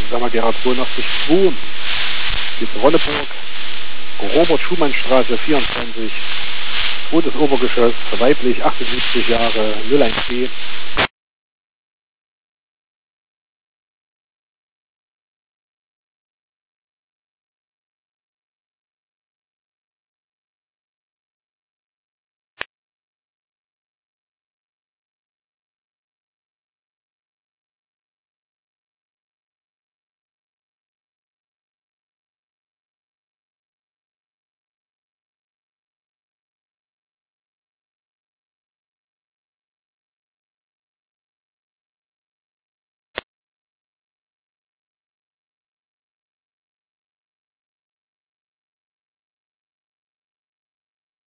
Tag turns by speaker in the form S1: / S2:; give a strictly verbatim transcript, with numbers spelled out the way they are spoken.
S1: sagen wir Gerhard zweiundachtzig zwei, gibt Ronneburg, Robert-Schumann-Straße vierundzwanzig, zweites Obergeschoss, weiblich, achtundsiebzig Jahre, null eins B.